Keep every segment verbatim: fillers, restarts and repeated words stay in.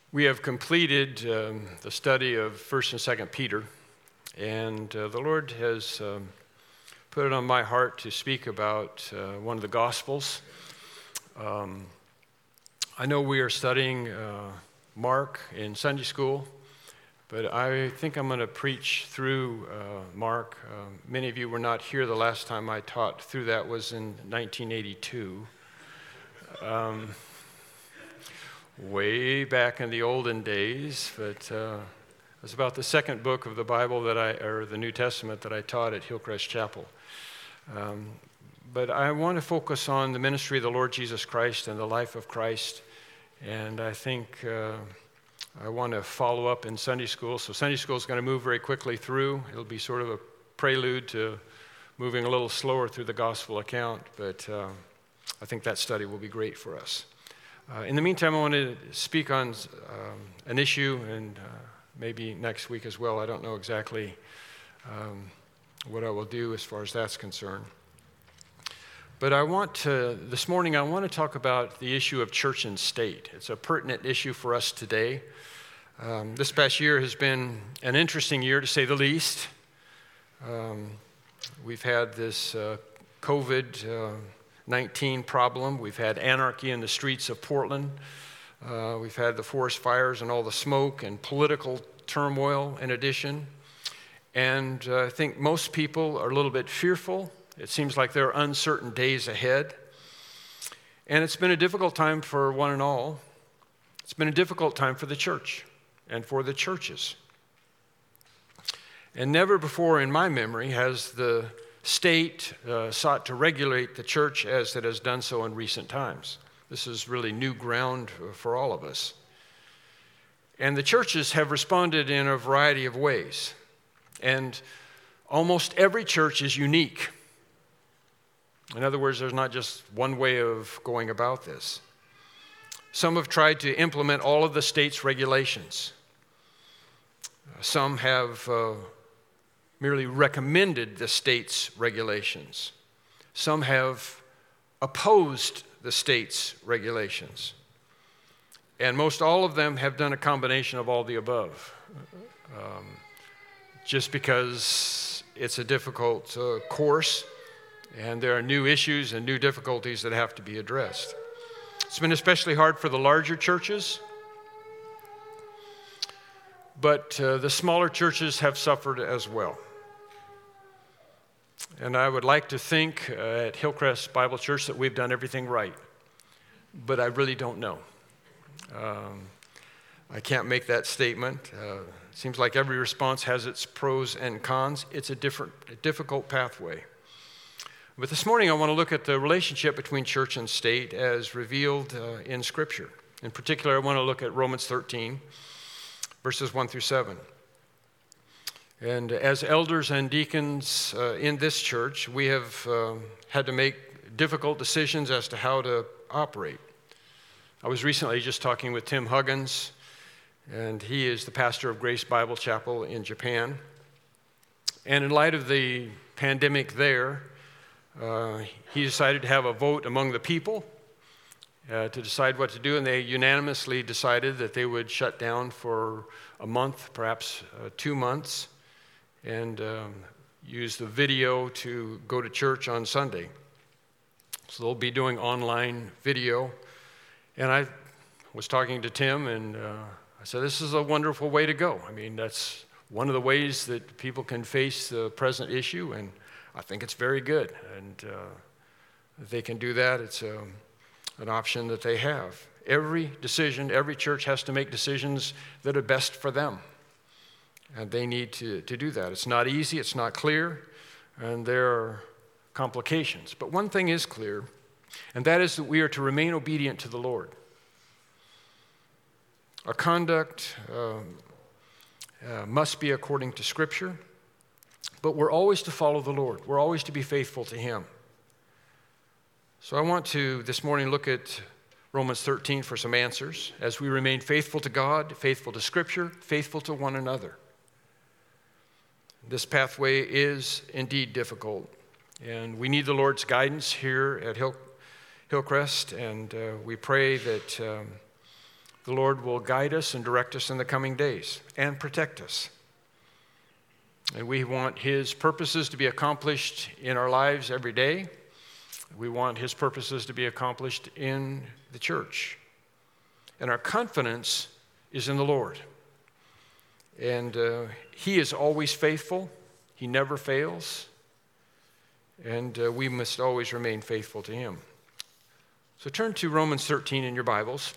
We have completed um, the study of First and Second Peter, and uh, the Lord has um, put it on my heart to speak about uh, one of the Gospels. Um, I know we are studying uh, Mark in Sunday school, but I think I'm going to preach through uh, Mark. Uh, many of you were not here the last time I taught through that was in nineteen eighty-two. Um, way back in the olden days, but uh, it was about the second book of the Bible that I, or the New Testament that I taught at Hillcrest Chapel. Um, but I want to focus on the ministry of the Lord Jesus Christ and the life of Christ, and I think uh, I want to follow up in Sunday school. So Sunday school is going to move very quickly through. It'll be sort of a prelude to moving a little slower through the gospel account, but uh, I think that study will be great for us. Uh, in the meantime, I want to speak on um, an issue, and uh, maybe next week as well. I don't know exactly um, what I will do as far as that's concerned. But I want to, this morning, I want to talk about the issue of church and state. It's a pertinent issue for us today. Um, this past year has been an interesting year, to say the least. Um, we've had this uh, COVID uh, nineteen problem. We've had anarchy in the streets of Portland. Uh, we've had the forest fires and all the smoke and political turmoil in addition. And uh, I think most people are a little bit fearful. It seems like there are uncertain days ahead. And it's been a difficult time for one and all. It's been a difficult time for the church and for the churches. And never before in my memory has the state uh, sought to regulate the church as it has done so in recent times. This is really new ground for all of us. And the churches have responded in a variety of ways. And almost every church is unique. In other words, there's not just one way of going about this. Some have tried to implement all of the state's regulations. Some have uh, merely recommended the state's regulations. Some have opposed the state's regulations. And most all of them have done a combination of all the above, um, just because it's a difficult uh, course, and there are new issues and new difficulties that have to be addressed. It's been especially hard for the larger churches, but uh, the smaller churches have suffered as well. And I would like to think uh, at Hillcrest Bible Church that we've done everything right, but I really don't know. Um, I can't make that statement. Uh, it seems like every response has its pros and cons. It's a different, a difficult pathway. But this morning I want to look at the relationship between church and state as revealed uh, in Scripture. In particular, I want to look at Romans thirteen, verses one through seven. And as elders and deacons uh, in this church, we have uh, had to make difficult decisions as to how to operate. I was recently just talking with Tim Huggins, and he is the pastor of Grace Bible Chapel in Japan. And in light of the pandemic there, uh, he decided to have a vote among the people uh, to decide what to do, and they unanimously decided that they would shut down for a month, perhaps uh, two months. and um, use the video to go to church on Sunday. So they'll be doing online video. And I was talking to Tim, and uh, I said, this is a wonderful way to go. I mean, that's one of the ways that people can face the present issue, and I think it's very good. And uh, if they can do that, it's a, an option that they have. Every decision, every church has to make decisions that are best for them. And they need to, to do that. It's not easy, it's not clear, and there are complications. But one thing is clear, and that is that we are to remain obedient to the Lord. Our conduct uh, uh, must be according to Scripture, but we're always to follow the Lord. We're always to be faithful to Him. So I want to this morning look at Romans thirteen for some answers as we remain faithful to God, faithful to Scripture, faithful to one another. This pathway is indeed difficult, and we need the Lord's guidance here at Hill, Hillcrest, and uh, we pray that um, the Lord will guide us and direct us in the coming days and protect us. And we want his purposes to be accomplished in our lives every day. We want his purposes to be accomplished in the church. And our confidence is in the Lord. And uh, he is always faithful. He never fails. And uh, we must always remain faithful to him. So turn to Romans thirteen in your Bibles.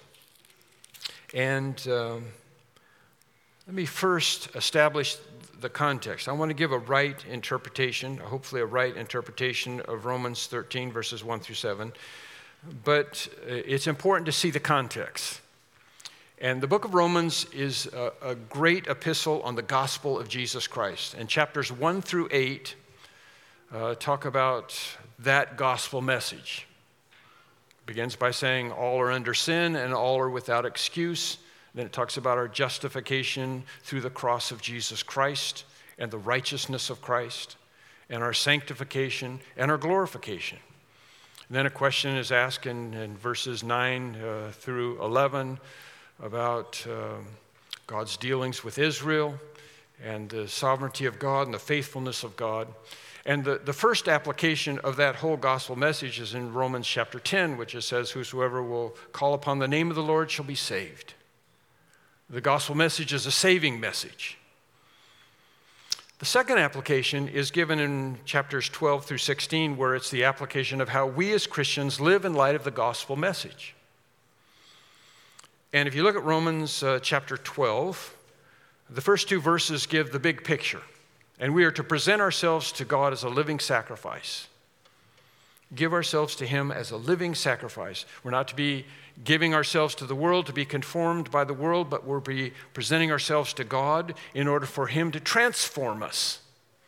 And um, let me first establish the context. I want to give a right interpretation, hopefully a right interpretation of Romans thirteen, verses one through seven. But it's important to see the context. And the book of Romans is a, a great epistle on the gospel of Jesus Christ. And chapters one through eight uh, talk about that gospel message. It begins by saying all are under sin and all are without excuse. Then it talks about our justification through the cross of Jesus Christ and the righteousness of Christ and our sanctification and our glorification. And then a question is asked in, in verses nine uh, through eleven about um, God's dealings with Israel and the sovereignty of God and the faithfulness of God. And the, the first application of that whole gospel message is in Romans chapter ten, which it says, whosoever will call upon the name of the Lord shall be saved. The gospel message is a saving message. The second application is given in chapters twelve through sixteen, where it's the application of how we as Christians live in light of the gospel message. And if you look at Romans uh, chapter twelve, the first two verses give the big picture. And we are to present ourselves to God as a living sacrifice. Give ourselves to him as a living sacrifice. We're not to be giving ourselves to the world to be conformed by the world, but we're be presenting ourselves to God in order for him to transform us.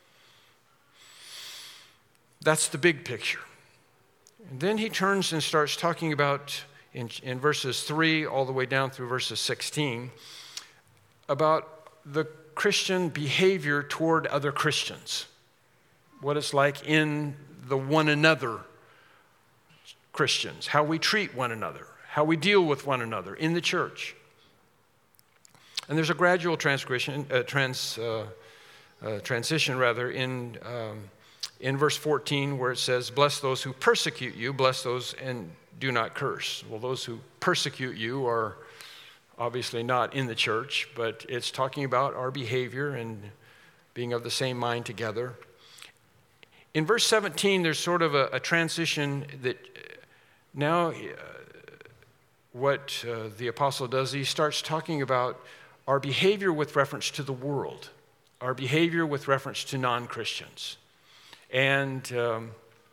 That's the big picture. And then he turns and starts talking about In, in verses three all the way down through verses sixteen, about the Christian behavior toward other Christians, what it's like in the one another Christians, how we treat one another, how we deal with one another in the church. And there's a gradual transgression, uh, trans, uh, uh, transition rather in um, in verse fourteen, where it says, bless those who persecute you, bless those and do not curse. Well, those who persecute you are obviously not in the church, but it's talking about our behavior and being of the same mind together. In verse seventeen, there's sort of a, a transition that now uh, what uh, the apostle does, he starts talking about our behavior with reference to the world, our behavior with reference to non-Christians. And um,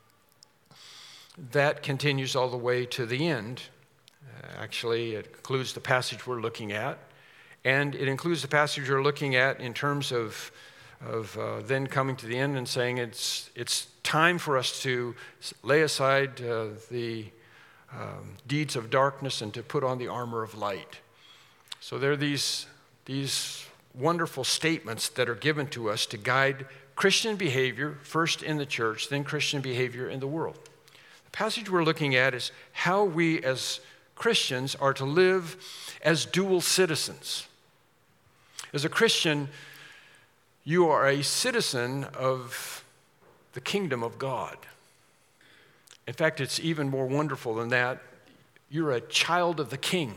that continues all the way to the end. Uh, actually, it includes the passage we're looking at, and it includes the passage we're looking at in terms of, of uh, then coming to the end and saying it's, it's time for us to lay aside uh, the um, deeds of darkness and to put on the armor of light. So there are these, these wonderful statements that are given to us to guide Christian behavior, first in the church, then Christian behavior in the world. The passage we're looking at is how we as Christians are to live as dual citizens. As a Christian, you are a citizen of the kingdom of God. In fact, it's even more wonderful than that. You're a child of the King.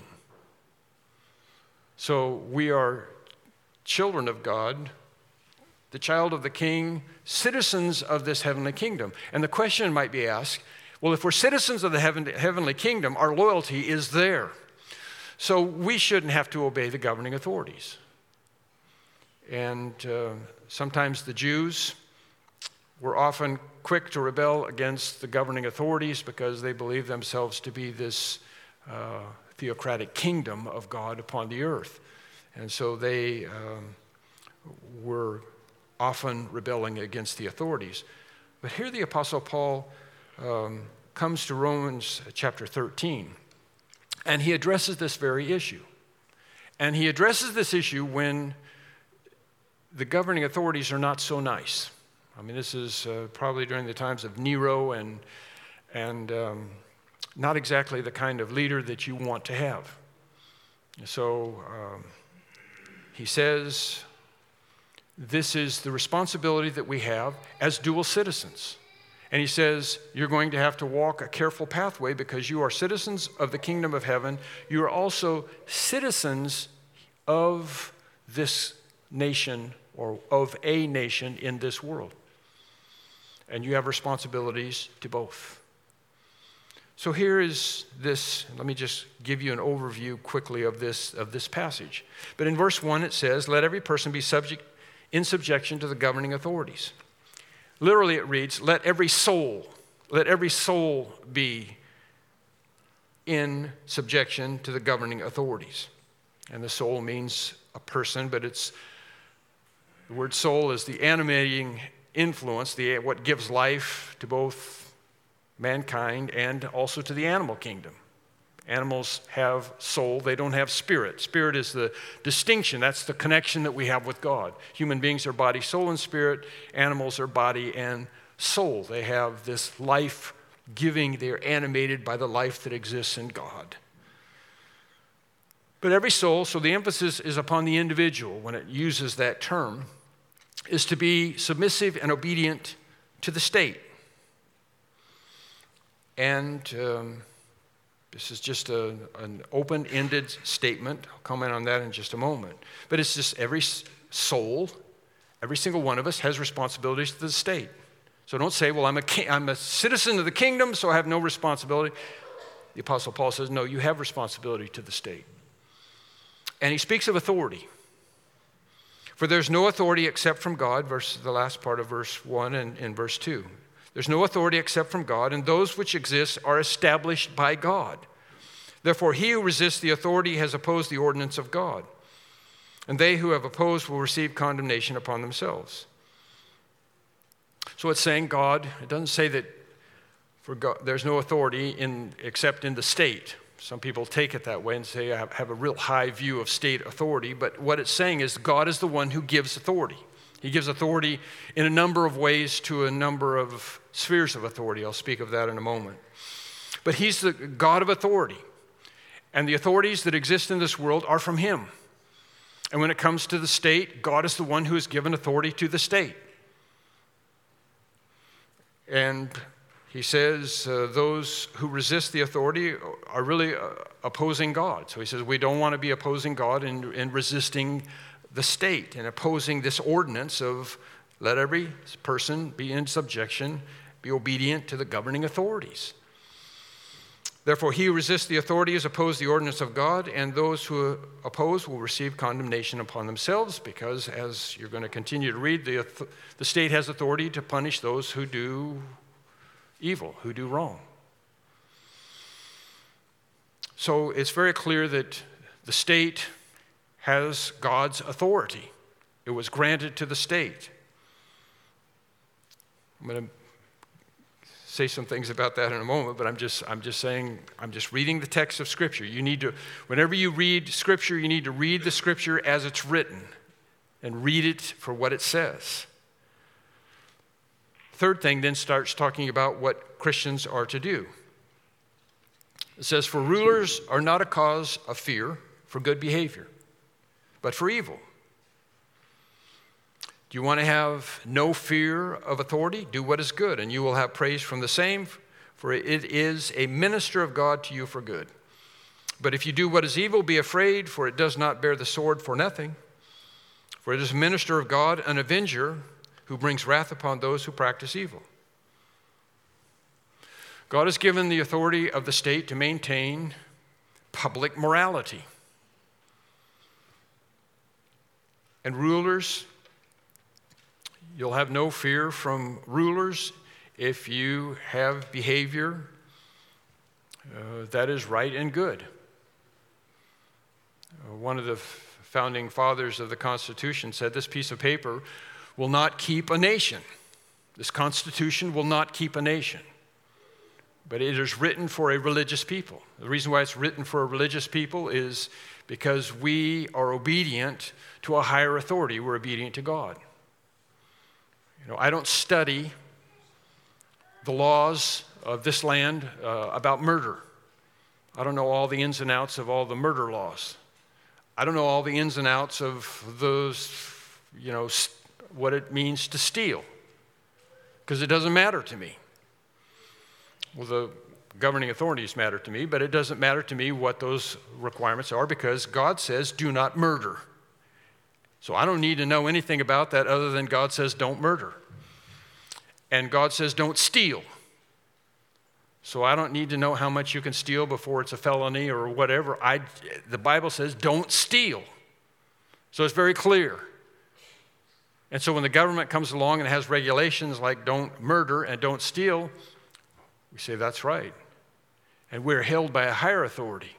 So we are children of God, the child of the King, citizens of this heavenly kingdom. And the question might be asked, well, if we're citizens of the heaven, heavenly kingdom, our loyalty is there. So we shouldn't have to obey the governing authorities. And uh, sometimes the Jews were often quick to rebel against the governing authorities because they believed themselves to be this uh, theocratic kingdom of God upon the earth. And so they um, were often rebelling against the authorities. But here the Apostle Paul um, comes to Romans chapter thirteen, and he addresses this very issue. And he addresses this issue when the governing authorities are not so nice. I mean, this is uh, probably during the times of Nero, and, and um, not exactly the kind of leader that you want to have. So um, he says, this is the responsibility that we have as dual citizens. And he says, you're going to have to walk a careful pathway because you are citizens of the kingdom of heaven. You are also citizens of this nation or of a nation in this world. And you have responsibilities to both. So here is this, let me just give you an overview quickly of this, of this passage. But in verse one it says, let every person be subject in subjection to the governing authorities. Literally it reads, let every soul, let every soul be in subjection to the governing authorities. And the soul means a person, but it's, the word soul is the animating influence, the what gives life to both mankind and also to the animal kingdom. Animals have soul, they don't have spirit. Spirit is the distinction, that's the connection that we have with God. Human beings are body, soul, and spirit. Animals are body and soul. They have this life giving, they're animated by the life that exists in God. But every soul, so the emphasis is upon the individual when it uses that term, is to be submissive and obedient to the state. And um, this is just a, an open-ended statement. I'll comment on that in just a moment. But it's just every soul, every single one of us has responsibilities to the state. So don't say, well, I'm a, king, I'm a citizen of the kingdom, so I have no responsibility. The Apostle Paul says, no, you have responsibility to the state. And he speaks of authority. For there's no authority except from God, verse, the last part of verse one and, and verse two. There's no authority except from God, and those which exist are established by God. Therefore, he who resists the authority has opposed the ordinance of God, and they who have opposed will receive condemnation upon themselves. So it's saying God, it doesn't say that for God, there's no authority in, except in the state. Some people take it that way and say, I have, have a real high view of state authority, but what it's saying is God is the one who gives authority. He gives authority in a number of ways to a number of spheres of authority. I'll speak of that in a moment. But he's the God of authority. And the authorities that exist in this world are from him. And when it comes to the state, God is the one who has given authority to the state. And he says uh, those who resist the authority are really uh, opposing God. So he says we don't want to be opposing God and, and resisting the state and opposing this ordinance of let every person be in subjection, be obedient to the governing authorities. Therefore, he who resists the authority is opposed the ordinance of God, and those who oppose will receive condemnation upon themselves, because as you're going to continue to read, the, the state has authority to punish those who do evil, who do wrong. So it's very clear that the state has God's authority. It was granted to the state. I'm going to say some things about that in a moment, but I'm just I'm just saying, I'm just reading the text of Scripture. You need to, whenever you read Scripture, you need to read the Scripture as it's written and read it for what it says. Third thing then starts talking about what Christians are to do. It says, for rulers are not a cause of fear for good behavior, but for evil. Do you want to have no fear of authority? Do what is good, and you will have praise from the same, for it is a minister of God to you for good. But if you do what is evil, be afraid, for it does not bear the sword for nothing. For it is a minister of God, an avenger, who brings wrath upon those who practice evil. God has given the authority of the state to maintain public morality. And rulers, you'll have no fear from rulers if you have behavior uh, that is right and good. Uh, one of the f- founding fathers of the Constitution said this piece of paper will not keep a nation. This Constitution will not keep a nation. But it is written for a religious people. The reason why it's written for a religious people is because we are obedient to a higher authority. We're obedient to God. You know, I don't study the laws of this land uh, about murder. I don't know all the ins and outs of all the murder laws. I don't know all the ins and outs of those, you know, what it means to steal, because it doesn't matter to me. Well, the governing authorities matter to me, but it doesn't matter to me what those requirements are, because God says, do not murder. So I don't need to know anything about that other than God says, don't murder. And God says, don't steal. So I don't need to know how much you can steal before it's a felony or whatever. I, the Bible says, don't steal. So it's very clear. And so when the government comes along and has regulations like don't murder and don't steal, we say that's right. And we're held by a higher authority.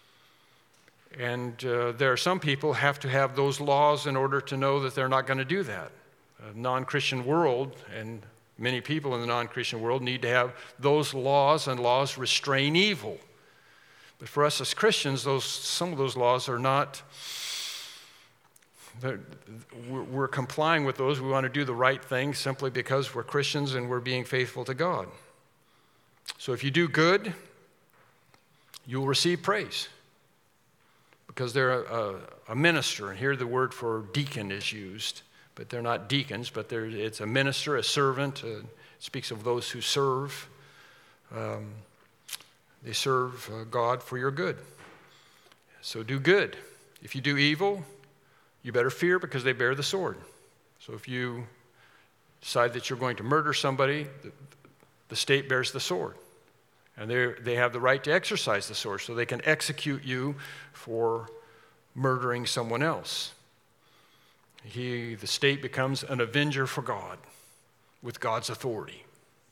And uh, there are some people who have to have those laws in order to know that they're not going to do that. A non-Christian world, and many people in the non-Christian world need to have those laws, and laws restrain evil. But for us as Christians, those some of those laws are not, we're complying with those. We want to do the right thing simply because we're Christians and we're being faithful to God. So if you do good, you'll receive praise, because they're a, a minister, and here the word for deacon is used, but they're not deacons, but they're, it's a minister, a servant. Uh, it speaks of those who serve. Um, they serve uh, God for your good. So do good. If you do evil, you better fear, because they bear the sword. So if you decide that you're going to murder somebody, the, the state bears the sword. And they have the right to exercise the sword, so they can execute you for murdering someone else. He, the state becomes an avenger for God with God's authority.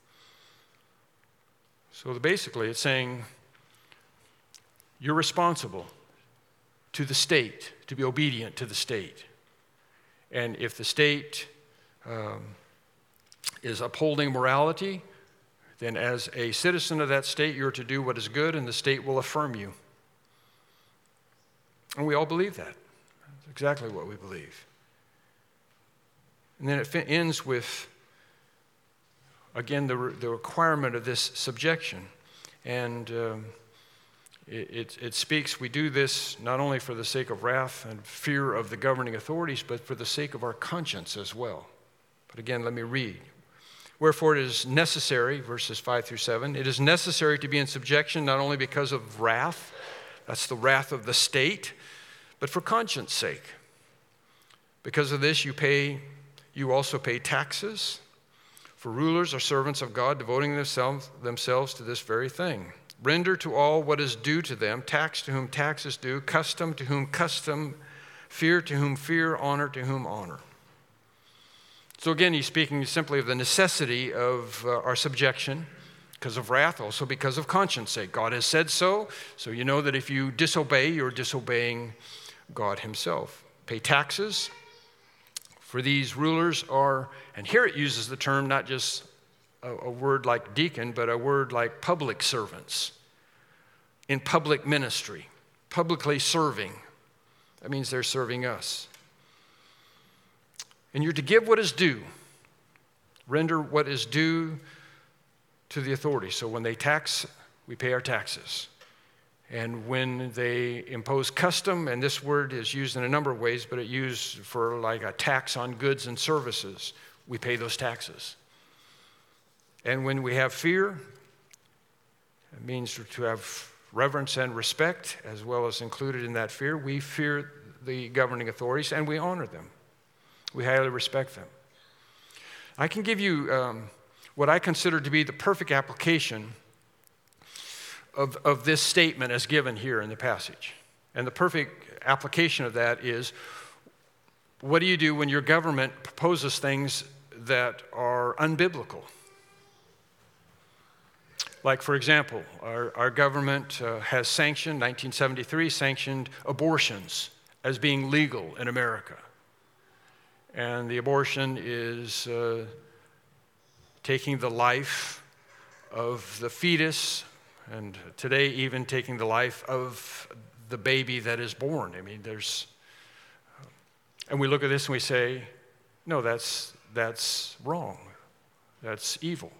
So basically it's saying you're responsible to the state, to be obedient to the state. And if the state um, is upholding morality, then as a citizen of that state, you're to do what is good, and the state will affirm you. And we all believe that. That's exactly what we believe. And then it ends with, again, the, re- the requirement of this subjection. And um, it, it, it speaks, we do this not only for the sake of wrath and fear of the governing authorities, but for the sake of our conscience as well. But again, let me read. Wherefore it is necessary, verses five through seven, it is necessary to be in subjection not only because of wrath, that's the wrath of the state, but for conscience sake. Because of this you pay, you also pay taxes, for rulers are servants of God, devoting themselves, themselves to this very thing. Render to all what is due to them, tax to whom tax is due, custom to whom custom, fear to whom fear, honor to whom honor. So again, he's speaking simply of the necessity of uh, our subjection because of wrath, also because of conscience sake. God has said so, so you know that if you disobey, you're disobeying God himself. Pay taxes, for these rulers are, and here it uses the term not just a, a word like deacon, but a word like public servants in public ministry, publicly serving. That means they're serving us. And you're to give what is due, render what is due to the authorities. So when they tax, we pay our taxes. And when they impose custom, and this word is used in a number of ways, but it used for like a tax on goods and services, we pay those taxes. And when we have fear, it means to have reverence and respect, as well as included in that fear, we fear the governing authorities and we honor them. We highly respect them. I can give you um, what I consider to be the perfect application of, of this statement as given here in the passage. And the perfect application of that is, what do you do when your government proposes things that are unbiblical? Like, for example, our, our government uh, has sanctioned, nineteen seventy-three, sanctioned abortions as being legal in America. And the abortion is uh, taking the life of the fetus, and today even taking the life of the baby that is born. I mean, there's, and we look at this and we say, no, that's, that's wrong. That's evil.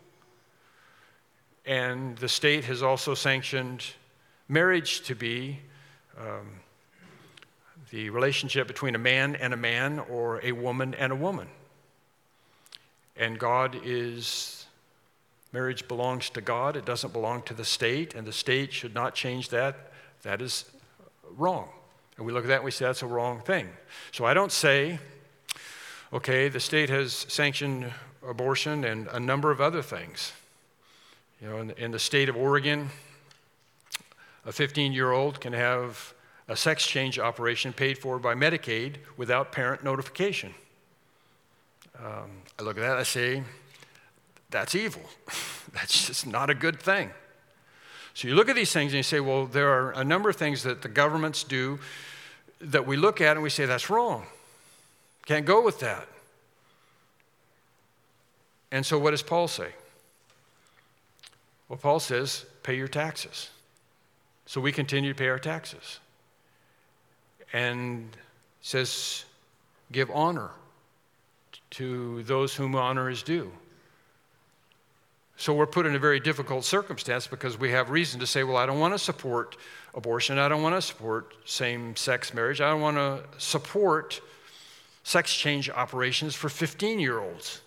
And the state has also sanctioned marriage to be um, the relationship between a man and a man or a woman and a woman. And God is, marriage belongs to God. It doesn't belong to the state, and the state should not change that. That is wrong. And we look at that and we say that's a wrong thing. So I don't say, okay, the state has sanctioned abortion and a number of other things. You know, in the, in the state of Oregon, a fifteen-year-old can have a sex change operation paid for by Medicaid without parent notification. Um, I look at that and I say, that's evil. That's just not a good thing. So you look at these things and you say, well, there are a number of things that the governments do that we look at and we say, that's wrong. Can't go with that. And so what does Paul say? Well, Paul says, pay your taxes. So we continue to pay our taxes. And says, give honor to those whom honor is due. So we're put in a very difficult circumstance because we have reason to say, well, I don't want to support abortion. I don't want to support same-sex marriage. I don't want to support sex change operations for fifteen-year-olds.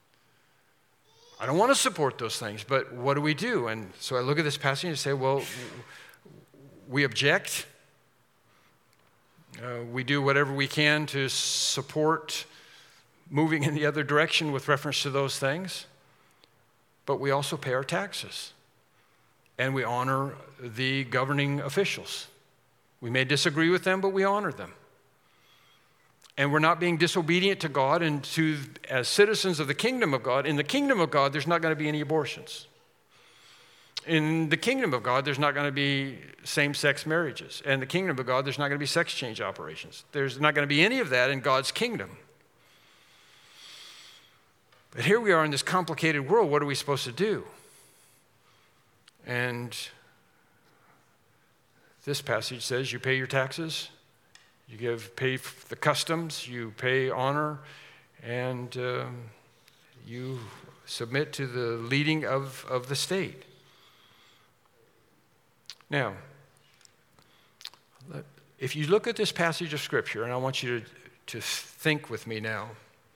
I don't want to support those things, but what do we do? And so I look at this passage and say, well, we object. Uh, we do whatever we can to support moving in the other direction with reference to those things. But we also pay our taxes. And we honor the governing officials. We may disagree with them, but we honor them. And we're not being disobedient to God, and to, as citizens of the kingdom of God, in the kingdom of God, there's not going to be any abortions. In the kingdom of God, there's not going to be same-sex marriages. And in the kingdom of God, there's not going to be sex change operations. There's not going to be any of that in God's kingdom. But here we are in this complicated world. What are we supposed to do? And this passage says you pay your taxes, you give pay the customs, you pay honor, and um, you submit to the leading of, of the state. Now, if you look at this passage of Scripture, and I want you to, to think with me now,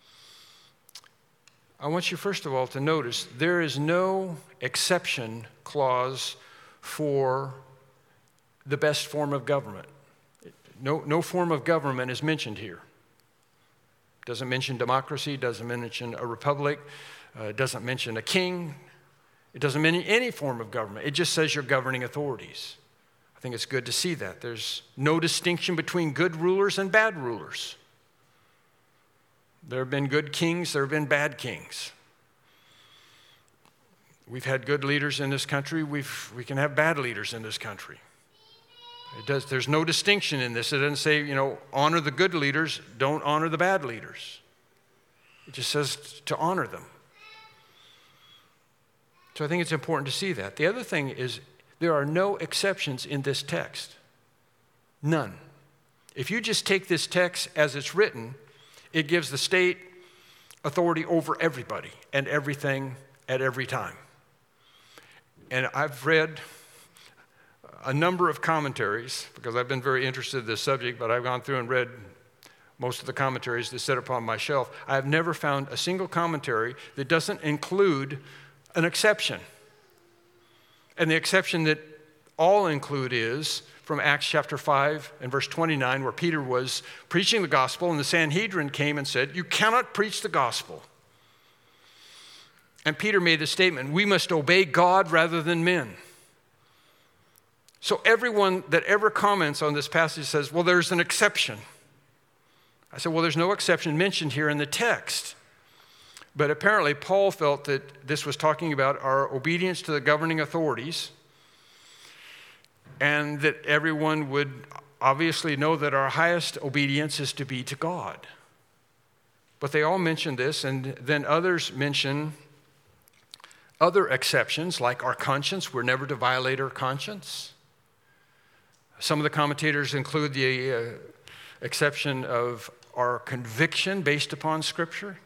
I want you first of all to notice there is no exception clause for the best form of government. No, no form of government is mentioned here. Doesn't mention democracy, doesn't mention a republic, uh, doesn't mention a king. It doesn't mention any form of government. It just says your governing authorities. I think it's good to see that. There's no distinction between good rulers and bad rulers. There have been good kings, there have been bad kings. We've had good leaders in this country, we've, we can have bad leaders in this country. It does, there's no distinction in this. It doesn't say, you know, honor the good leaders, don't honor the bad leaders. It just says to honor them. So I think it's important to see that. The other thing is there are no exceptions in this text. None. If you just take this text as it's written, it gives the state authority over everybody and everything at every time. And I've read a number of commentaries, because I've been very interested in this subject, but I've gone through and read most of the commentaries that sit upon my shelf. I have never found a single commentary that doesn't include an exception. And the exception that all include is from Acts chapter five and verse twenty-nine, where Peter was preaching the gospel and the Sanhedrin came and said, you cannot preach the gospel. And Peter made the statement, we must obey God rather than men. So everyone that ever comments on this passage says, well, there's an exception. I said, well, there's no exception mentioned here in the text. But apparently Paul felt that this was talking about our obedience to the governing authorities, and that everyone would obviously know that our highest obedience is to be to God. But they all mention this, and then others mention other exceptions, like our conscience. We're never to violate our conscience. Some of the commentators include the uh, exception of our conviction based upon Scripture.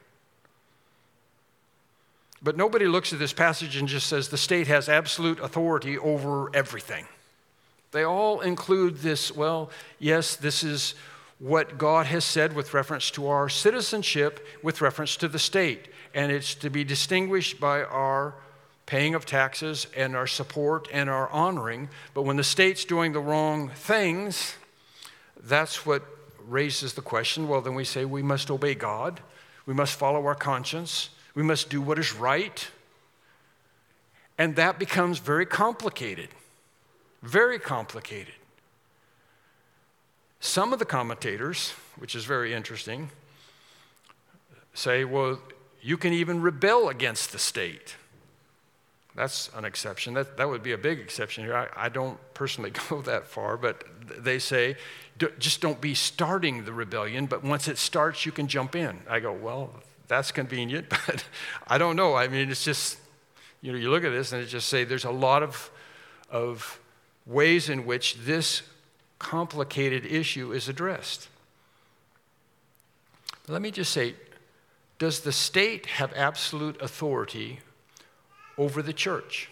But nobody looks at this passage and just says the state has absolute authority over everything. They all include this, well, yes, this is what God has said with reference to our citizenship, with reference to the state. And it's to be distinguished by our paying of taxes and our support and our honoring. But when the state's doing the wrong things, that's what raises the question. Well, then we say we must obey God. We must follow our conscience. We must do what is right. And that becomes very complicated. Very complicated. Some of the commentators, which is very interesting, say, well, you can even rebel against the state. That's an exception. That, that would be a big exception here. I, I don't personally go that far, but they say, d- just don't be starting the rebellion, but once it starts, you can jump in. I go, well, that's convenient, but I don't know. I mean, it's just, you know, you look at this and it just say there's a lot of, of ways in which this complicated issue is addressed. Let me just say, does the state have absolute authority over the church?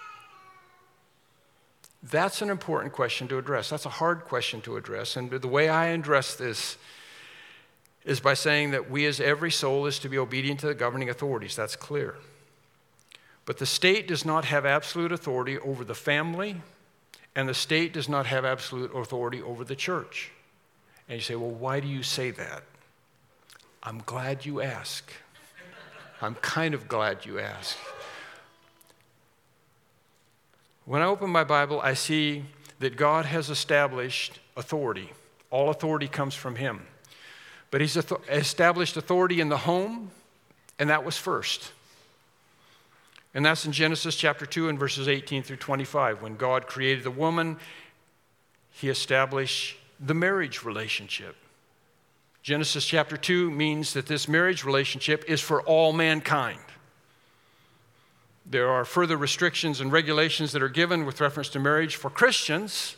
That's an important question to address. That's a hard question to address. And the way I address this is by saying that we as every soul is to be obedient to the governing authorities. That's clear. But the state does not have absolute authority over the family, and the state does not have absolute authority over the church. And you say, well, why do you say that? I'm glad you ask. I'm kind of glad you ask. When I open my Bible, I see that God has established authority. All authority comes from him. But he's established authority in the home, and that was first. And that's in Genesis chapter two and verses eighteen through twenty-five. When God created the woman, he established the marriage relationship. Genesis chapter two means that this marriage relationship is for all mankind. There are further restrictions and regulations that are given with reference to marriage for Christians.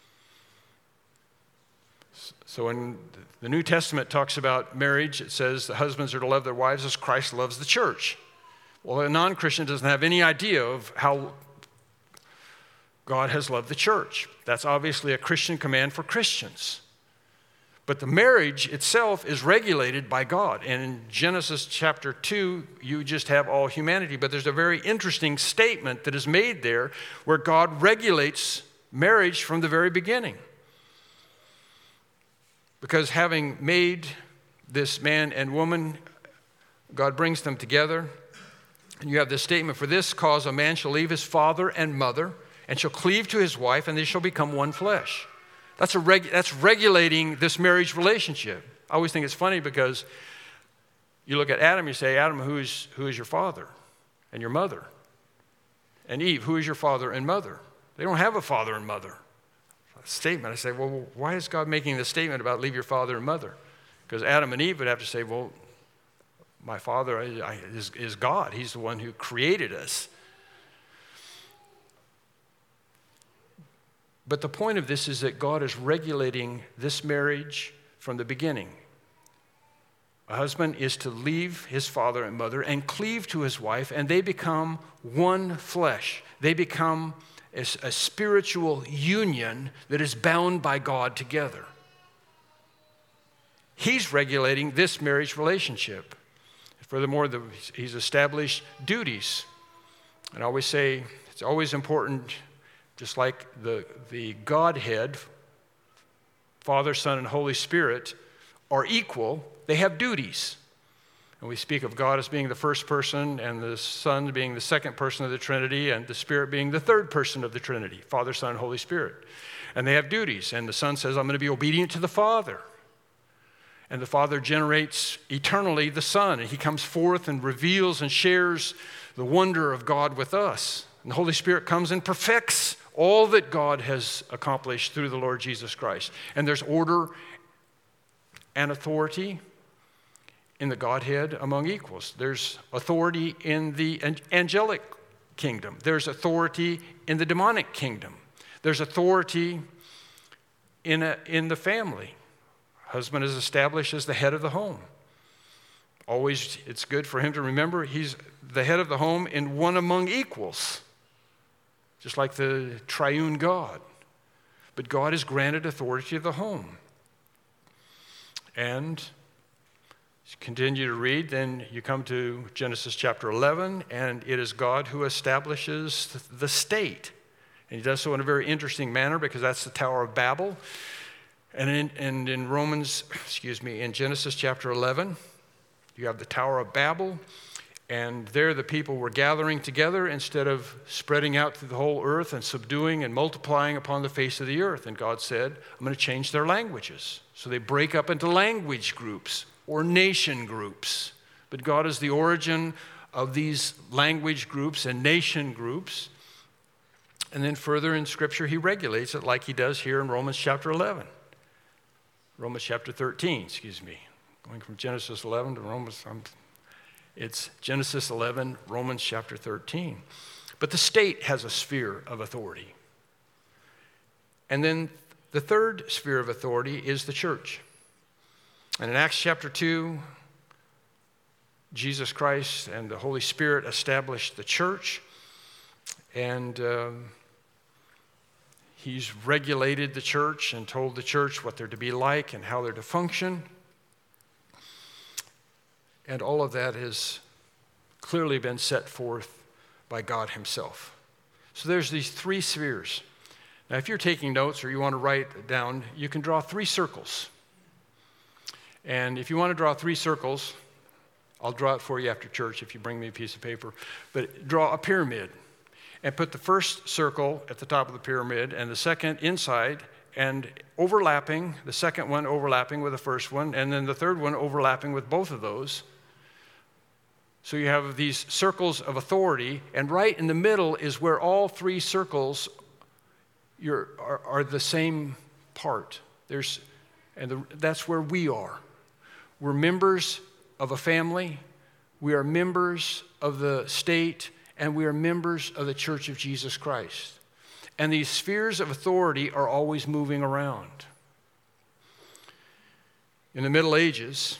So in the New Testament talks about marriage, it says the husbands are to love their wives as Christ loves the church. Well, a non-Christian doesn't have any idea of how God has loved the church. That's obviously a Christian command for Christians. But the marriage itself is regulated by God. And in Genesis chapter two, you just have all humanity. But there's a very interesting statement that is made there where God regulates marriage from the very beginning. Because having made this man and woman, God brings them together. And you have this statement, for this cause a man shall leave his father and mother and shall cleave to his wife, and they shall become one flesh. That's, a reg- that's regulating this marriage relationship. I always think it's funny because you look at Adam, you say, Adam, who is, who is your father and your mother? And Eve, who is your father and mother? They don't have a father and mother. A statement. I say, well, why is God making this statement about leave your father and mother? Because Adam and Eve would have to say, well, my father is, is God. He's the one who created us. But the point of this is that God is regulating this marriage from the beginning. A husband is to leave his father and mother and cleave to his wife, and they become one flesh. They become a, a spiritual union that is bound by God together. He's regulating this marriage relationship. Furthermore, the, he's established duties. And I always say it's always important, just like the, the Godhead, Father, Son, and Holy Spirit are equal, they have duties. And we speak of God as being the first person, and the Son being the second person of the Trinity, and the Spirit being the third person of the Trinity, Father, Son, and Holy Spirit. And they have duties. And the Son says, I'm going to be obedient to the Father. And the Father generates eternally the Son, and he comes forth and reveals and shares the wonder of God with us. And the Holy Spirit comes and perfects all that God has accomplished through the Lord Jesus Christ. And there's order and authority in the Godhead among equals. There's authority in the angelic kingdom. There's authority in the demonic kingdom. There's authority in, a, in the family. Husband is established as the head of the home. Always, it's good for him to remember he's the head of the home in one among equals, just like the triune God. But God has granted authority to the home. And continue to read, then you come to Genesis chapter eleven, and it is God who establishes the state. And he does so in a very interesting manner because that's the Tower of Babel. And in, and in Romans, excuse me, in Genesis chapter eleven, you have the Tower of Babel, and there the people were gathering together instead of spreading out through the whole earth and subduing and multiplying upon the face of the earth. And God said, I'm going to change their languages. So they break up into language groups or nation groups. But God is the origin of these language groups and nation groups. And then further in Scripture, he regulates it like he does here in Romans chapter eleven. Romans chapter thirteen, excuse me. Going from Genesis eleven to Romans, I'm, it's Genesis eleven, Romans chapter thirteen. But the state has a sphere of authority. And then the third sphere of authority is the church. And in Acts chapter two, Jesus Christ and the Holy Spirit established the church, and um, he's regulated the church and told the church what they're to be like and how they're to function. And all of that has clearly been set forth by God himself. So there's these three spheres. Now, if you're taking notes or you want to write it down, you can draw three circles. And if you want to draw three circles, I'll draw it for you after church if you bring me a piece of paper. But draw a pyramid and put the first circle at the top of the pyramid and the second inside and overlapping, the second one overlapping with the first one, and then the third one overlapping with both of those. So you have these circles of authority, and right in the middle is where all three circles you're, are, are the same part. There's, and the, that's where we are. We're members of a family, we are members of the state, and we are members of the Church of Jesus Christ. And these spheres of authority are always moving around. In the Middle Ages,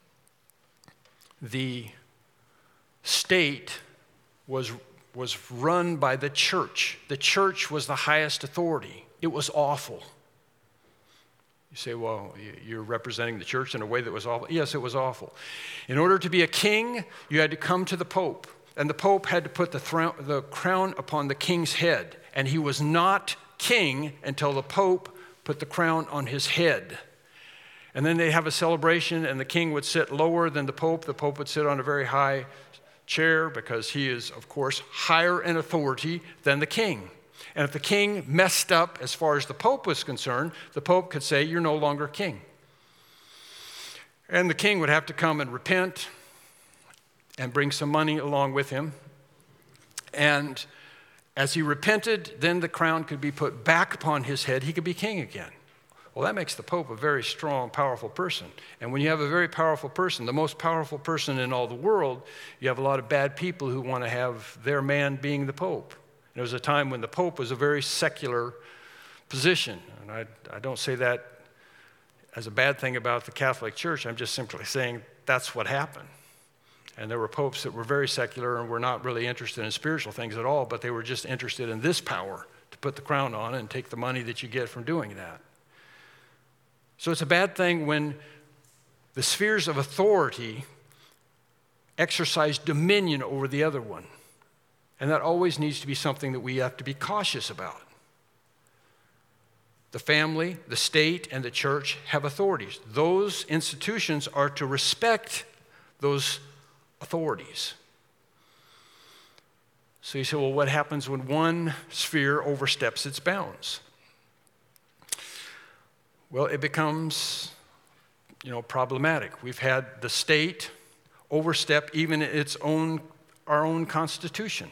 the state was, was run by the church. The church was the highest authority. It was awful. You say, well, you're representing the church in a way that was awful. Yes, it was awful. In order to be a king, you had to come to the Pope. And the Pope had to put the, thro- the crown upon the king's head. And he was not king until the Pope put the crown on his head. And then they'd have a celebration, and the king would sit lower than the Pope. The Pope would sit on a very high chair because he is, of course, higher in authority than the king. And if the king messed up as far as the Pope was concerned, the Pope could say, you're no longer king. And the king would have to come and repent and bring some money along with him. And as he repented, then the crown could be put back upon his head. He could be king again. Well, that makes the Pope a very strong, powerful person. And when you have a very powerful person, the most powerful person in all the world, you have a lot of bad people who want to have their man being the Pope. There was a time when the Pope was a very secular position. And I, I don't say that as a bad thing about the Catholic Church. I'm just simply saying that's what happened. And there were popes that were very secular and were not really interested in spiritual things at all, but they were just interested in this power to put the crown on and take the money that you get from doing that. So it's a bad thing when the spheres of authority exercise dominion over the other one. And that always needs to be something that we have to be cautious about. The family, the state, and the church have authorities. Those institutions are to respect those authorities. So you say, well, what happens when one sphere oversteps its bounds? Well, it becomes, you know, problematic. We've had the state overstep even its own, our own Constitution.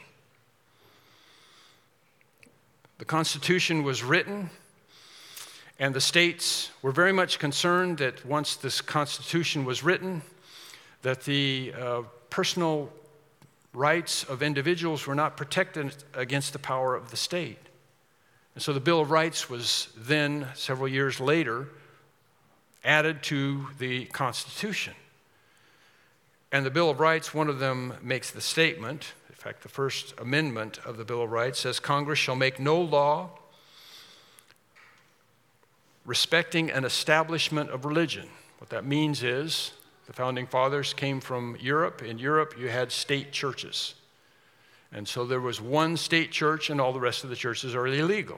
The Constitution was written, and the states were very much concerned that once this Constitution was written, that the uh, personal rights of individuals were not protected against the power of the state. And so the Bill of Rights was then, several years later, added to the Constitution. And the Bill of Rights, one of them makes the statement, in fact, the first amendment of the Bill of Rights says, Congress shall make no law respecting an establishment of religion. What that means is the founding fathers came from Europe. In Europe, you had state churches. And so there was one state church, and all the rest of the churches are illegal.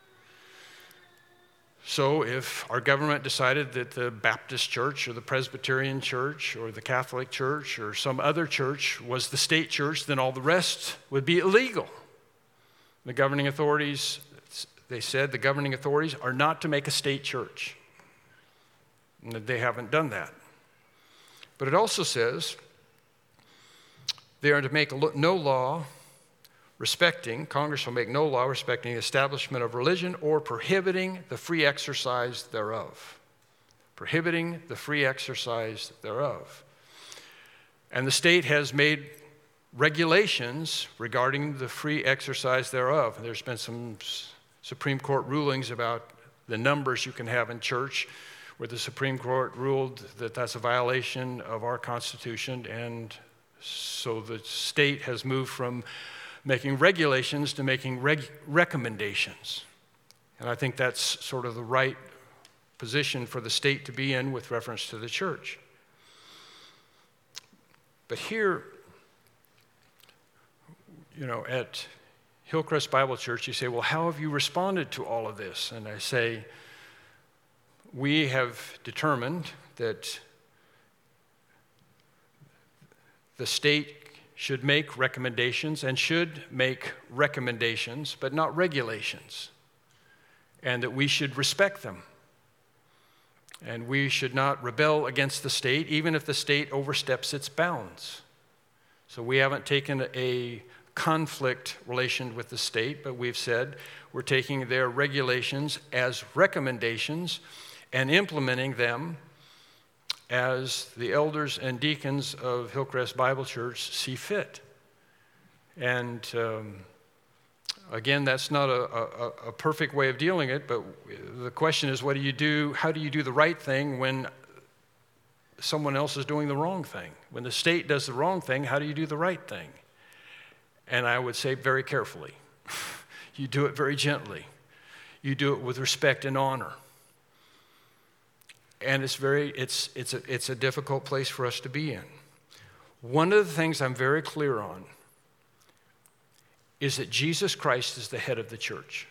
So if our government decided that the Baptist church or the Presbyterian church or the Catholic church or some other church was the state church, then all the rest would be illegal. The governing authorities, they said the governing authorities are not to make a state church. And they haven't done that. But it also says they are to make no law respecting, Congress will make no law respecting the establishment of religion or prohibiting the free exercise thereof. Prohibiting the free exercise thereof. And the state has made regulations regarding the free exercise thereof. And there's been some Supreme Court rulings about the numbers you can have in church, where the Supreme Court ruled that that's a violation of our Constitution, and so the state has moved from making regulations to making reg- recommendations. And I think that's sort of the right position for the state to be in with reference to the church. But here, you know, at Hillcrest Bible Church, you say, well, how have you responded to all of this? And I say, we have determined that the state should make recommendations and should make recommendations, but not regulations, and that we should respect them. And we should not rebel against the state, even if the state oversteps its bounds. So we haven't taken a conflict relation with the state, but we've said we're taking their regulations as recommendations and implementing them as the elders and deacons of Hillcrest Bible Church see fit. And um, again, that's not a, a, a perfect way of dealing it, but the question is, what do you do? How do you do the right thing when someone else is doing the wrong thing? When the state does the wrong thing, how do you do the right thing? And I would say very carefully. You do it very gently. You do it with respect and honor. And it's very, it's, it's, a, it's a difficult place for us to be in. One of the things I'm very clear on is that Jesus Christ is the head of the church.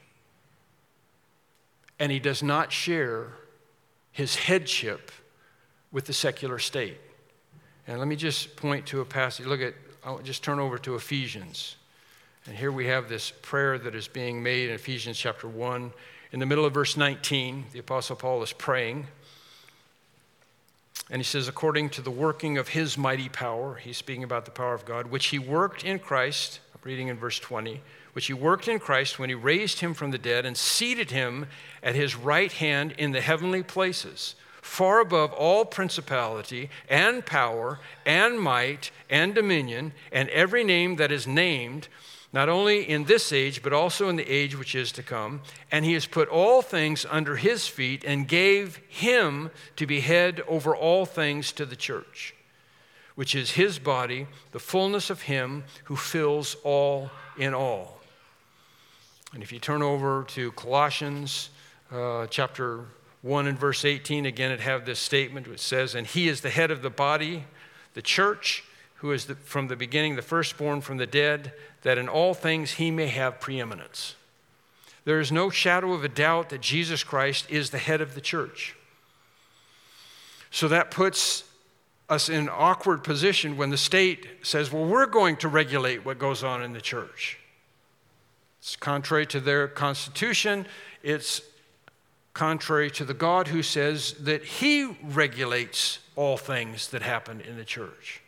And he does not share his headship with the secular state. And let me just point to a passage. Look at, I'll just turn over to Ephesians. And here we have this prayer that is being made in Ephesians chapter one. In the middle of verse nineteen, the Apostle Paul is praying. And he says, according to the working of his mighty power, he's speaking about the power of God, which he worked in Christ, I'm reading in verse twenty, which he worked in Christ when he raised him from the dead and seated him at his right hand in the heavenly places, far above all principality and power and might and dominion and every name that is named, not only in this age, but also in the age which is to come. And he has put all things under his feet and gave him to be head over all things to the church, which is his body, the fullness of him who fills all in all. And if you turn over to Colossians uh, chapter one and verse eighteen, again, it have this statement which says, and he is the head of the body, the church, who is the, from the beginning the firstborn from the dead, that in all things he may have preeminence. There is no shadow of a doubt that Jesus Christ is the head of the church. So that puts us in an awkward position when the state says, well, we're going to regulate what goes on in the church. It's contrary to their constitution. It's contrary to the God who says that he regulates all things that happen in the church.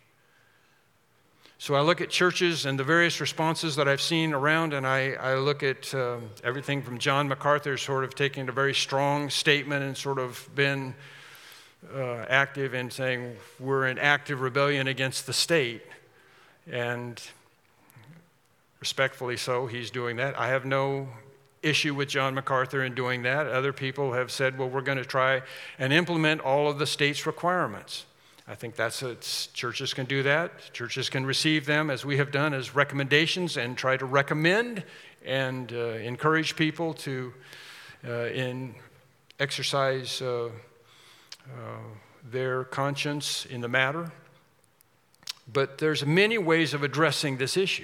So I look at churches and the various responses that I've seen around, and I, I look at um, everything from John MacArthur sort of taking a very strong statement and sort of been uh, active in saying we're in active rebellion against the state. And respectfully so, he's doing that. I have no issue with John MacArthur in doing that. Other people have said, well, we're going to try and implement all of the state's requirements. I think that's it. Churches can do that. Churches can receive them, as we have done, as recommendations and try to recommend and uh, encourage people to uh, in exercise uh, uh, their conscience in the matter. But there's many ways of addressing this issue.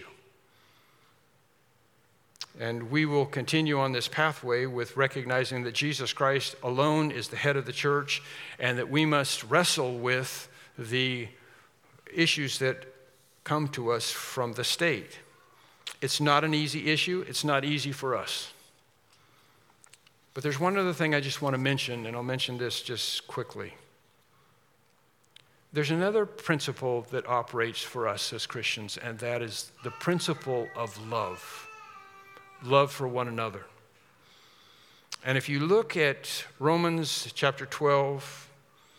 And we will continue on this pathway with recognizing that Jesus Christ alone is the head of the church, and that we must wrestle with the issues that come to us from the state. It's not an easy issue. It's not easy for us. But there's one other thing I just want to mention, and I'll mention this just quickly. There's another principle that operates for us as Christians, and that is the principle of love. Love for one another. And if you look at Romans chapter twelve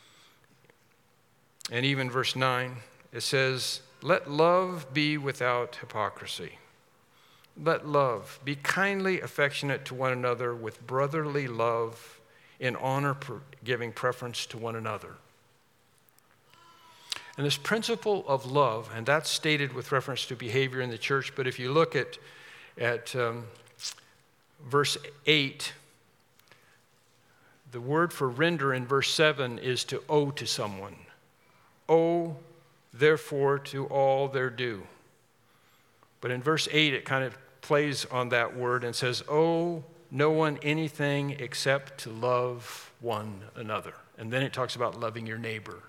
and even verse nine, it says, "Let love be without hypocrisy. Let love be kindly affectionate to one another with brotherly love, in honor giving preference to one another." And this principle of love, and that's stated with reference to behavior in the church, but if you look at, at um, verse eight, the word for render in verse seven is to owe to someone. Owe, therefore, to all their due. But in verse eight, it kind of plays on that word and says, owe no one anything except to love one another. And then it talks about loving your neighbor.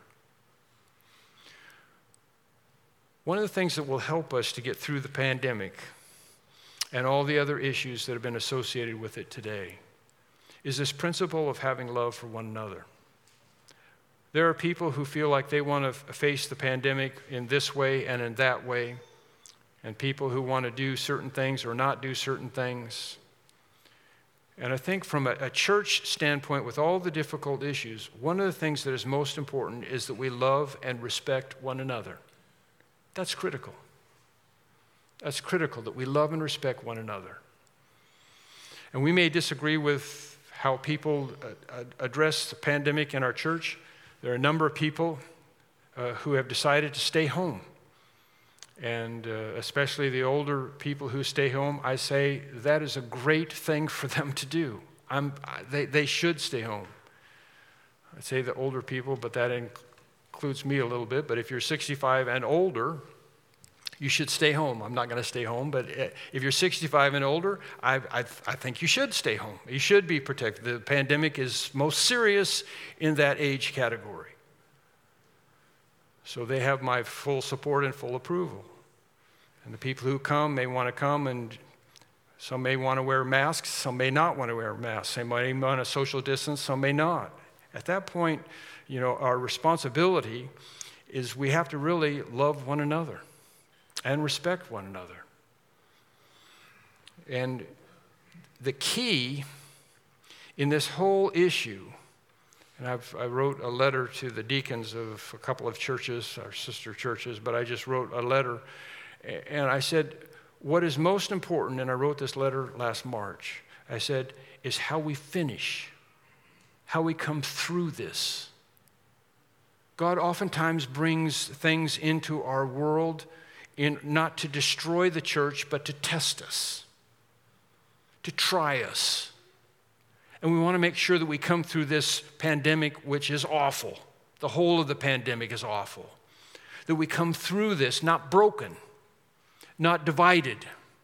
One of the things that will help us to get through the pandemic and all the other issues that have been associated with it today is this principle of having love for one another. There are people who feel like they want to face the pandemic in this way and in that way, and people who want to do certain things or not do certain things. And I think from a, a church standpoint, with all the difficult issues, one of the things that is most important is that we love and respect one another. That's critical. That's critical, that we love and respect one another. And we may disagree with how people uh, address the pandemic in our church. There are a number of people uh, who have decided to stay home. And uh, especially the older people who stay home, I say that is a great thing for them to do. I'm, they, they should stay home. I say the older people, but that includes me a little bit. But if you're sixty-five and older, you should stay home. I'm not going to stay home, but if you're sixty-five and older, I, I, I think you should stay home. You should be protected. The pandemic is most serious in that age category. So they have my full support and full approval. And the people who come may want to come, and some may want to wear masks, some may not want to wear masks. Some may want to social distance, some may not. At that point, you know, our responsibility is we have to really love one another and respect one another. And the key in this whole issue, and I've, I wrote a letter to the deacons of a couple of churches, our sister churches, but I just wrote a letter, and I said, what is most important, and I wrote this letter last March, I said, is how we finish, how we come through this. God oftentimes brings things into our world in not to destroy the church, but to test us, to try us. And we want to make sure that we come through this pandemic, which is awful. The whole of the pandemic is awful. That we come through this not broken, not divided,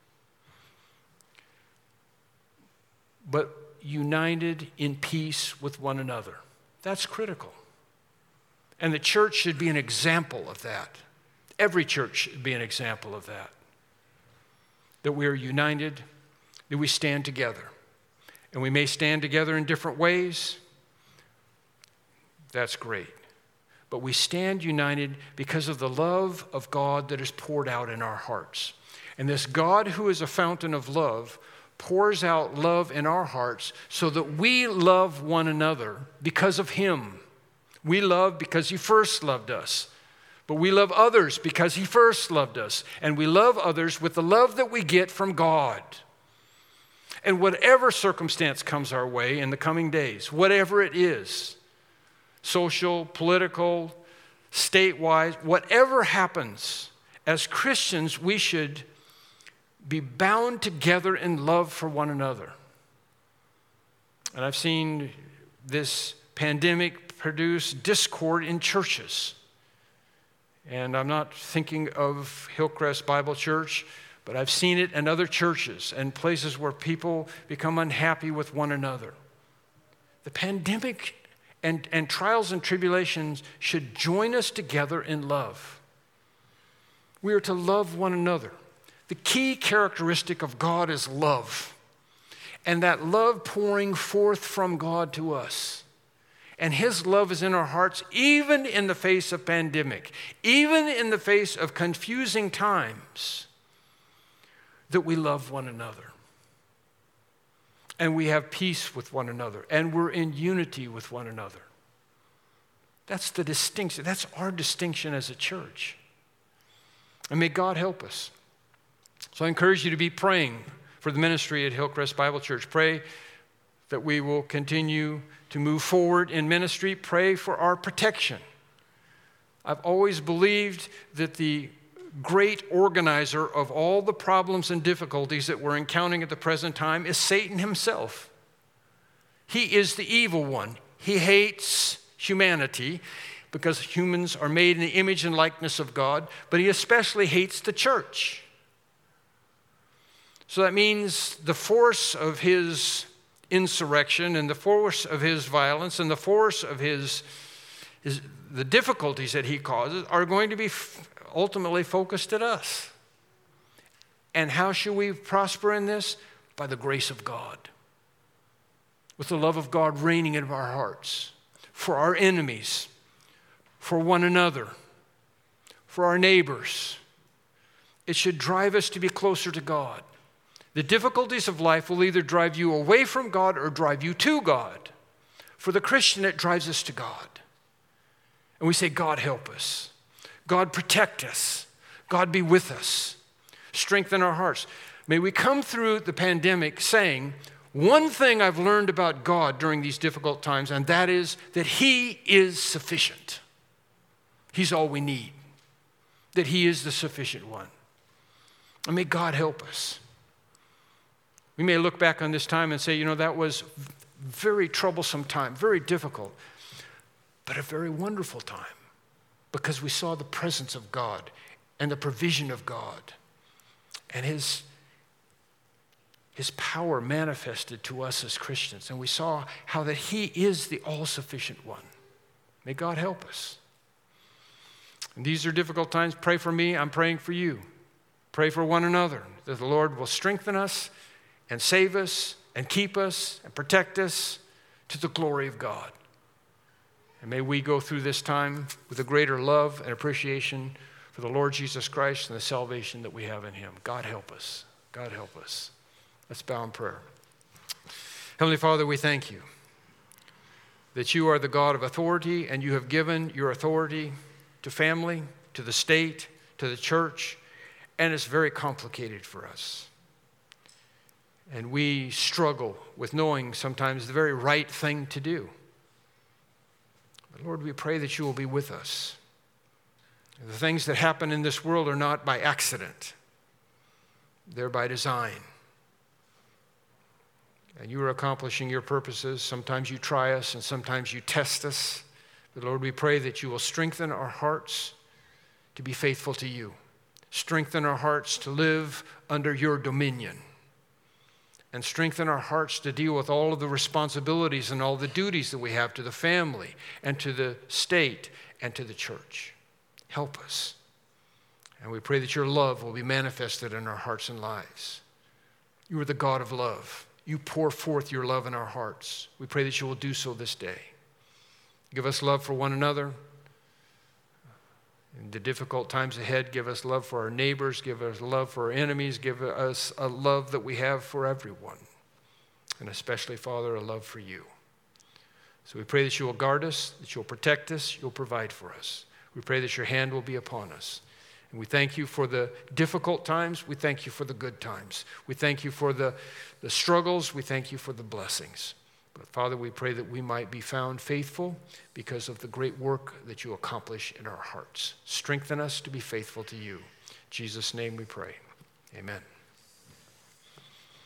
but united in peace with one another. That's critical. And the church should be an example of that. Every church should be an example of that. That we are united, that we stand together. And we may stand together in different ways. That's great. But we stand united because of the love of God that is poured out in our hearts. And this God who is a fountain of love pours out love in our hearts so that we love one another because of him. We love because he first loved us. But we love others because he first loved us. And we love others with the love that we get from God. And whatever circumstance comes our way in the coming days, whatever it is, social, political, statewide, whatever happens, as Christians, we should be bound together in love for one another. And I've seen this pandemic produce discord in churches. And I'm not thinking of Hillcrest Bible Church, but I've seen it in other churches and places where people become unhappy with one another. The pandemic and, and trials and tribulations should join us together in love. We are to love one another. The key characteristic of God is love, and that love pouring forth from God to us. And his love is in our hearts, even in the face of pandemic, even in the face of confusing times, that we love one another. And we have peace with one another, and we're in unity with one another. That's the distinction. That's our distinction as a church. And may God help us. So I encourage you to be praying for the ministry at Hillcrest Bible Church. Pray that we will continue to move forward in ministry. Pray for our protection. I've always believed that the great organizer of all the problems and difficulties that we're encountering at the present time is Satan himself. He is the evil one. He hates humanity because humans are made in the image and likeness of God, but he especially hates the church. So that means the force of his insurrection and the force of his violence and the force of his, his the difficulties that he causes are going to be f- ultimately focused at us. And how should we prosper in this? By the grace of God. With the love of God reigning in our hearts. For our enemies. For one another. For our neighbors. It should drive us to be closer to God. The difficulties of life will either drive you away from God or drive you to God. For the Christian, it drives us to God. And we say, God help us. God protect us. God be with us. Strengthen our hearts. May we come through the pandemic saying, one thing I've learned about God during these difficult times, and that is that he is sufficient. He's all we need. That he is the sufficient one. And may God help us. We may look back on this time and say, you know, that was a very troublesome time, very difficult, but a very wonderful time because we saw the presence of God and the provision of God and his, his power manifested to us as Christians. And we saw how that he is the all-sufficient one. May God help us. And these are difficult times. Pray for me. I'm praying for you. Pray for one another, that the Lord will strengthen us and save us, and keep us, and protect us to the glory of God. And may we go through this time with a greater love and appreciation for the Lord Jesus Christ and the salvation that we have in him. God help us. God help us. Let's bow in prayer. Heavenly Father, we thank you that you are the God of authority, and you have given your authority to family, to the state, to the church, and it's very complicated for us. And we struggle with knowing sometimes the very right thing to do. But Lord, we pray that you will be with us. The things that happen in this world are not by accident. They're by design. And you are accomplishing your purposes. Sometimes you try us and sometimes you test us. But Lord, we pray that you will strengthen our hearts to be faithful to you. Strengthen our hearts to live under your dominion. And strengthen our hearts to deal with all of the responsibilities and all the duties that we have to the family and to the state and to the church. Help us. And we pray that your love will be manifested in our hearts and lives. You are the God of love. You pour forth your love in our hearts. We pray that you will do so this day. Give us love for one another. In the difficult times ahead, give us love for our neighbors, give us love for our enemies, give us a love that we have for everyone, and especially, Father, a love for you. So we pray that you will guard us, that you'll protect us, you'll provide for us. We pray that your hand will be upon us. And we thank you for the difficult times. We thank you for the good times. We thank you for the, the struggles. We thank you for the blessings. But Father, we pray that we might be found faithful because of the great work that you accomplish in our hearts. Strengthen us to be faithful to you. In Jesus' name we pray. Amen.